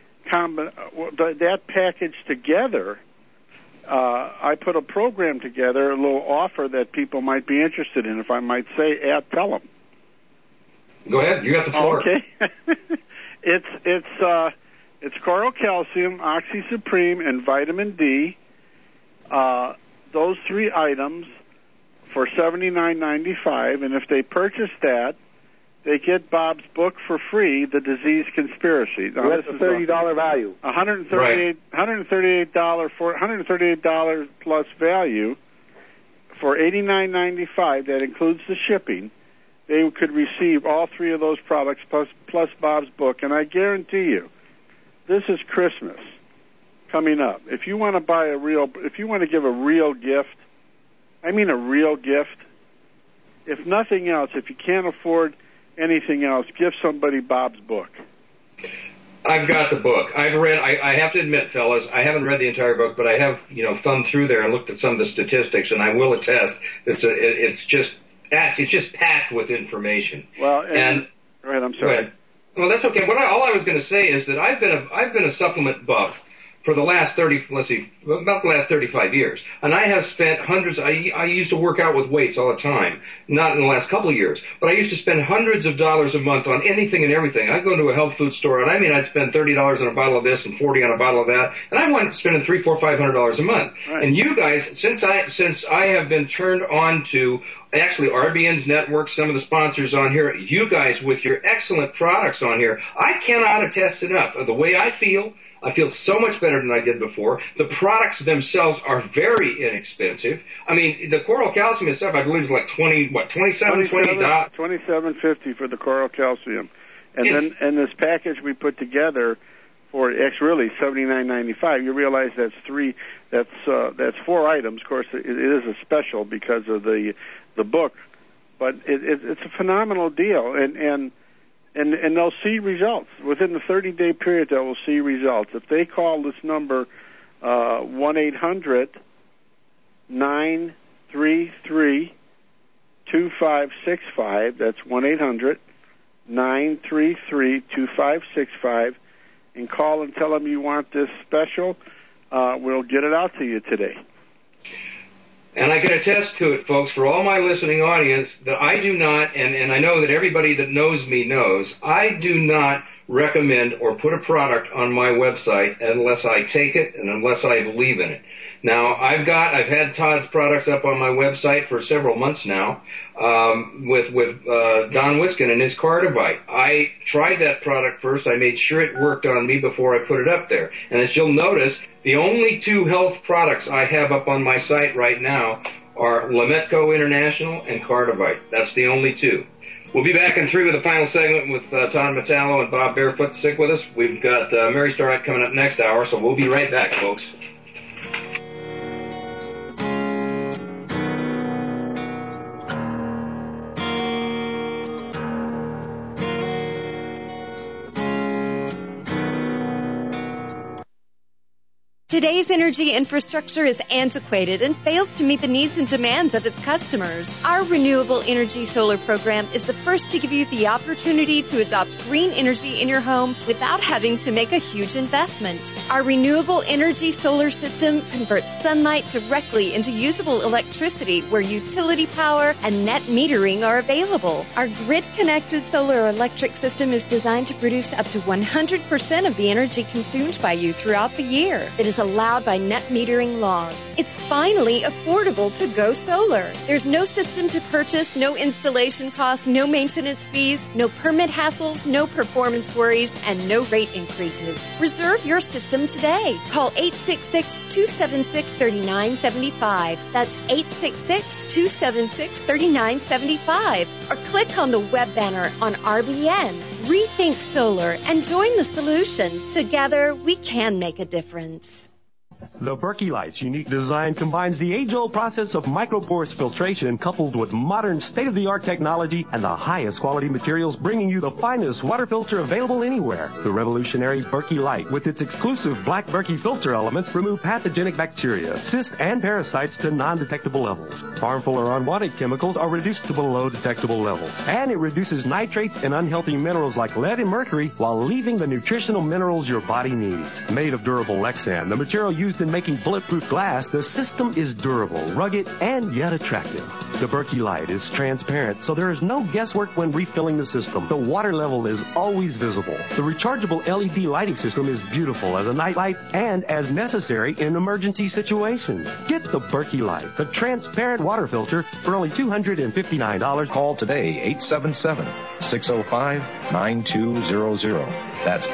that package together, I put a program together, a little offer that people might be interested in, if I might say, tell them. Go ahead. You got the floor. Okay. It's Coral Calcium, Oxy Supreme, and Vitamin D. Those three items for $79.95, and if they purchase that, they get Bob's book for free, The Disease Conspiracy. Now, that's a $30 value. $138 plus value for $89.95. That includes the shipping. They could receive all three of those products plus Bob's book, and I guarantee you, this is Christmas coming up. If you want to give a real gift, I mean a real gift. If nothing else, if you can't afford anything else, give somebody Bob's book. I've got the book. I've read. I have to admit, fellas, I haven't read the entire book, but I have, thumbed through there and looked at some of the statistics, and I will attest it's just packed with information. Well, and I'm sorry. Well, that's okay. All I was going to say is that I've been a supplement buff for the last 35 years. And I have spent hundreds, I used to work out with weights all the time, not in the last couple of years, but I used to spend hundreds of dollars a month on anything and everything. I'd go into a health food store, and I'd spend $30 on a bottle of this and $40 on a bottle of that, and I wanted to spend $300, $400, $500 a month. Right. And you guys, since I have been turned on to actually RBN's network, some of the sponsors on here, you guys with your excellent products on here, I cannot attest enough of the way I feel. I feel so much better than I did before. The products themselves are very inexpensive. I mean, the Coral Calcium itself, I believe, is like $27.50 for the Coral Calcium. And this package we put together for it's really $79.95. You realize that's 4 items. Of course, it is a special because of the book, but it's a phenomenal deal, and they'll see results within the 30-day period. They will see results if they call this number 1-800-933-2565. That's 1-800-933-2565, and call and tell them you want this special. We'll get it out to you today. And I can attest to it, folks, for all my listening audience, that I do not, and I know that everybody that knows me knows, I do not recommend or put a product on my website unless I take it and unless I believe in it. Now, I've had Todd's products up on my website for several months now, with Don Wiskin and his Cardivite. I tried that product first. I made sure it worked on me before I put it up there. And as you'll notice, the only 2 health products I have up on my site right now are Lametco International and Cardivite. That's the only 2. We'll be back in 3 with the final segment with Todd Metallo and Bob Barefoot. Stick with us. We've got Mary Starrett coming up next hour, so we'll be right back, folks. Today's energy infrastructure is antiquated and fails to meet the needs and demands of its customers. Our Renewable Energy Solar program is the first to give you the opportunity to adopt green energy in your home without having to make a huge investment. Our Renewable Energy Solar system converts sunlight directly into usable electricity where utility power and net metering are available. Our grid-connected solar electric system is designed to produce up to 100% of the energy consumed by you throughout the year. It is allowed by net metering laws. It's finally affordable to go solar. There's no system to purchase, no installation costs, no maintenance fees, no permit hassles, no performance worries, and no rate increases. Reserve your system today. Call 866-276-3975. That's 866-276-3975. Or click on the web banner on RBN. Rethink solar and join the solution. Together, we can make a difference. The Berkey Light's unique design combines the age-old process of microporous filtration coupled with modern state-of-the-art technology and the highest quality materials, bringing you the finest water filter available anywhere. The revolutionary Berkey Light, with its exclusive black Berkey filter elements, remove pathogenic bacteria, cysts, and parasites to non-detectable levels. Harmful or unwanted chemicals are reduced to below detectable levels. And it reduces nitrates and unhealthy minerals like lead and mercury while leaving the nutritional minerals your body needs. Made of durable Lexan, the material used in making bulletproof glass, the system is durable, rugged, and yet attractive. The Berkey Light is transparent, so there is no guesswork when refilling the system. The water level is always visible. The rechargeable LED lighting system is beautiful as a night light and as necessary in emergency situations. Get the Berkey Light, the transparent water filter, for only $259. Call today, 877-605-9200. That's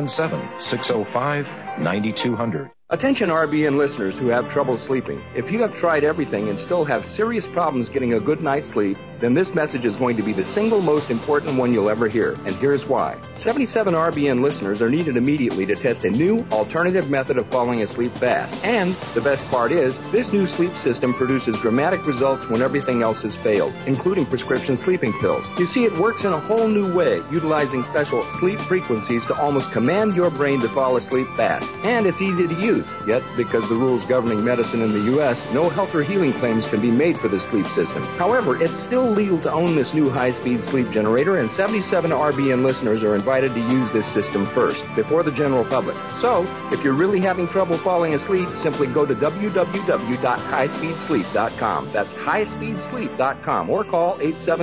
877-605-9200. Attention RBN listeners who have trouble sleeping. If you have tried everything and still have serious problems getting a good night's sleep, then this message is going to be the single most important one you'll ever hear. And here's why. 77 RBN listeners are needed immediately to test a new alternative method of falling asleep fast. And the best part is, this new sleep system produces dramatic results when everything else has failed, including prescription sleeping pills. You see, it works in a whole new way, utilizing special sleep frequencies to almost command your brain to fall asleep fast. And it's easy to use. use. Yet, because the rules governing medicine in the U.S., no health or healing claims can be made for the sleep system. However, it's still legal to own this new high-speed sleep generator, and 77 RBN listeners are invited to use this system first, before the general public. So, if you're really having trouble falling asleep, simply go to www.highspeedsleep.com. That's highspeedsleep.com, or call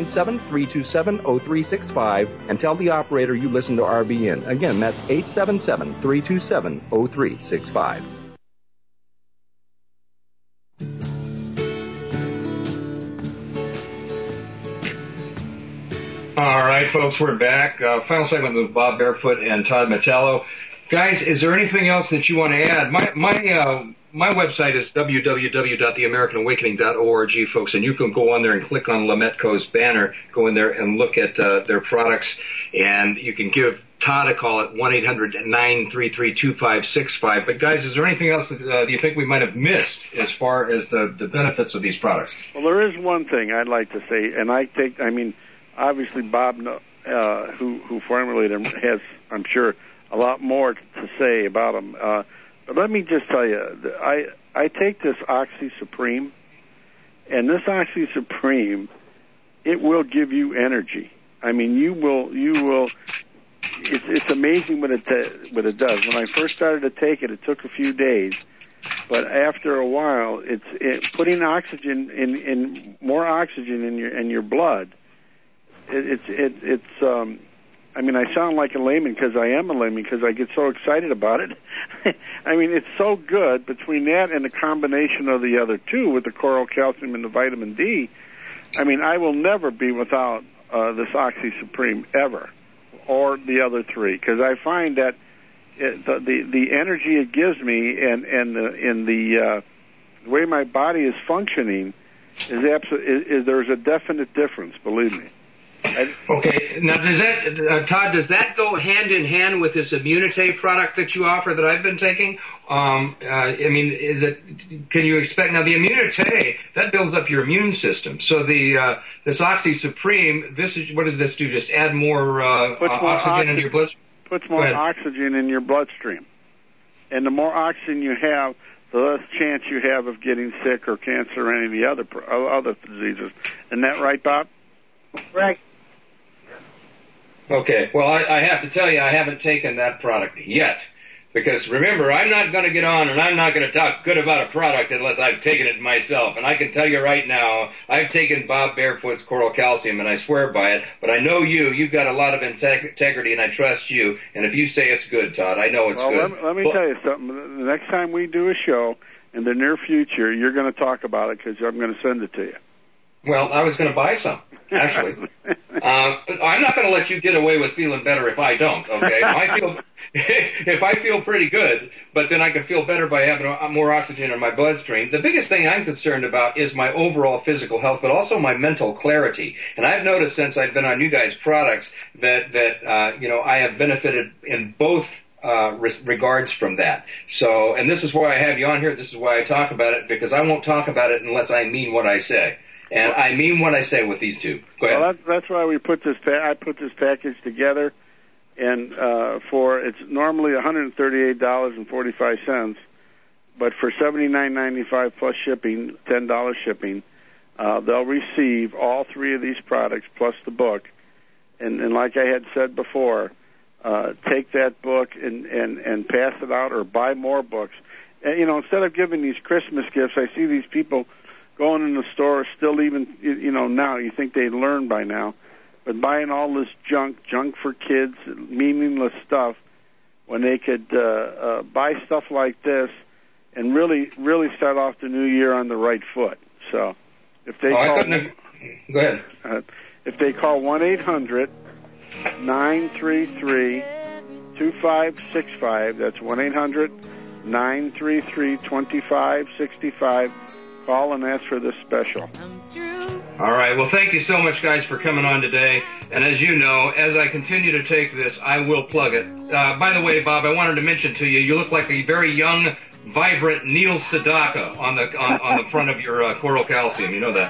877-327-0365 and tell the operator you listen to RBN. Again, that's 877-327-0365. All right, folks, we're back. Final segment with Bob Barefoot and Todd Metallo. Guys, is there anything else that you want to add? My website is www.theamericanawakening.org, folks, and you can go on there and click on Lametco's banner, go in there and look at their products, and you can give Todd a call at 1-800-933-2565. But, guys, is there anything else that you think we might have missed as far as the benefits of these products? Well, there is one thing I'd like to say, and obviously Bob, who formulated them, has, I'm sure, a lot more to say about them. But let me just tell you, I take this Oxy Supreme, and this Oxy Supreme, it will give you energy. I mean, you will. It's amazing what it does. When I first started to take it, it took a few days, but after a while, it's putting oxygen in more oxygen in your blood. I mean, I sound like a layman because I am a layman because I get so excited about it. I mean, it's so good between that and the combination of the other two with the coral calcium and the vitamin D. I mean, I will never be without this Oxy Supreme ever, or the other three, because I find that the energy it gives me and the way my body is functioning is there's a definite difference. Believe me. Okay. Now, Todd, does that go hand in hand with this Immunite product that you offer that I've been taking? Can you expect, now the Immunite, that builds up your immune system. So this Oxy Supreme, what does this do? Just add more oxygen in your bloodstream? Puts more oxygen in your bloodstream. And the more oxygen you have, the less chance you have of getting sick or cancer or any of the other diseases. Isn't that right, Bob? Right. Okay, well, I have to tell you, I haven't taken that product yet. Because remember, I'm not going to get on and I'm not going to talk good about a product unless I've taken it myself. And I can tell you right now, I've taken Bob Barefoot's Coral Calcium and I swear by it. But I know you've got a lot of integrity and I trust you. And if you say it's good, Todd, I know it's good. Let me tell you something. The next time we do a show in the near future, you're going to talk about it because I'm going to send it to you. Well, I was going to buy some, actually. I'm not going to let you get away with feeling better if I don't, okay? If I feel pretty good, but then I can feel better by having more oxygen in my bloodstream. The biggest thing I'm concerned about is my overall physical health, but also my mental clarity. And I've noticed since I've been on you guys' products that I have benefited in both regards from that. So, and this is why I have you on here. This is why I talk about it, because I won't talk about it unless I mean what I say. And I mean what I say with these two. Go ahead. Well, that's why we put this. I put this package together, and it's normally $138.45, but for $79.95 plus shipping, $10 shipping, they'll receive all three of these products plus the book. And like I had said before, take that book and pass it out or buy more books. And, instead of giving these Christmas gifts, I see these people going in the store, still even, now, you think they'd learn by now, but buying all this junk for kids, meaningless stuff, when they could buy stuff like this and really, really start off the new year on the right foot. So, if they go ahead. If they call 1-800-933-2565, that's 1-800-933-2565. Call and ask for this special. All right. Well, thank you so much, guys, for coming on today. And as you know, as I continue to take this, I will plug it. By the way, Bob, I wanted to mention to you, you look like a very young, vibrant Neil Sedaka on the front of your Coral Calcium. You know that.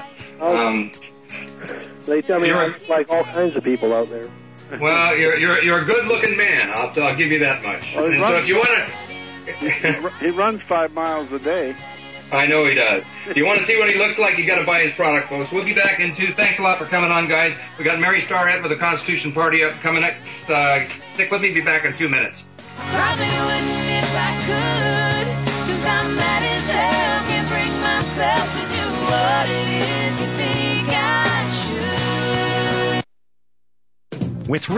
They tell me I look like all kinds of people out there. Well, you're a good-looking man. I'll give you that much. And so if you want to. He runs 5 miles a day. I know he does. If you want to see what he looks like, you got to buy his product, folks. We'll be back in 2. Thanks a lot for coming on, guys. We got Mary Starrett with the Constitution Party up coming next. Stick with me. Be back in 2 minutes. Probably wouldn't if I could, 'cause I'm mad as hell, can't bring myself to do what it is you think I should. With